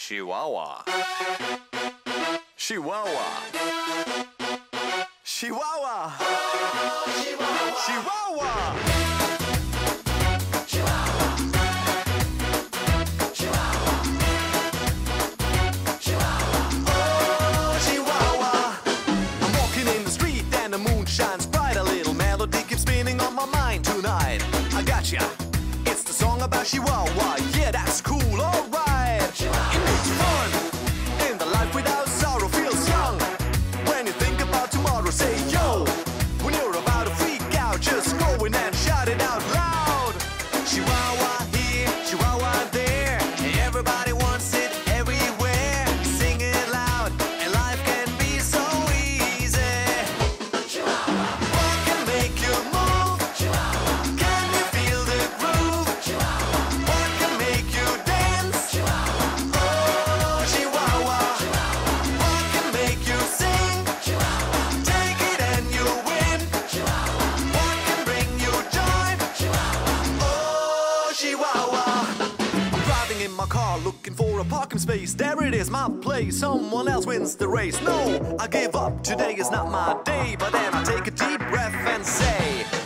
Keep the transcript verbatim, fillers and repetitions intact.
Chihuahua. Chihuahua. Chihuahua. Chihuahua. Oh, Chihuahua. I'm walking in the street and the moon shines bright. A little melody keeps spinning on my mind tonight. I gotcha. It's the song about Chihuahua. Yeah, that's cool, alright. It makes fun. In the life without sorrow feels young. When you think about tomorrow, say yo. When you're about to freak out, just go in and shout it out loud. Chihuahua here, Chihuahua there. Everybody wants it everywhere. Sing it loud, and life can be so easy. Chihuahua. What can make you move? Chihuahua. Can you feel the groove? Chihuahua. What can make you dance? Chihuahua. Oh, Chihuahua. Chihuahua. What can make you sing? Chihuahua. Take it and you win. Chihuahua. What can bring you joy? Chihuahua. Oh, Chihuahua. I'm driving in my car looking for a parking space. There it is, my place. Someone else wins the race. No, I give up. Today is not my day. But then I take a deep breath and say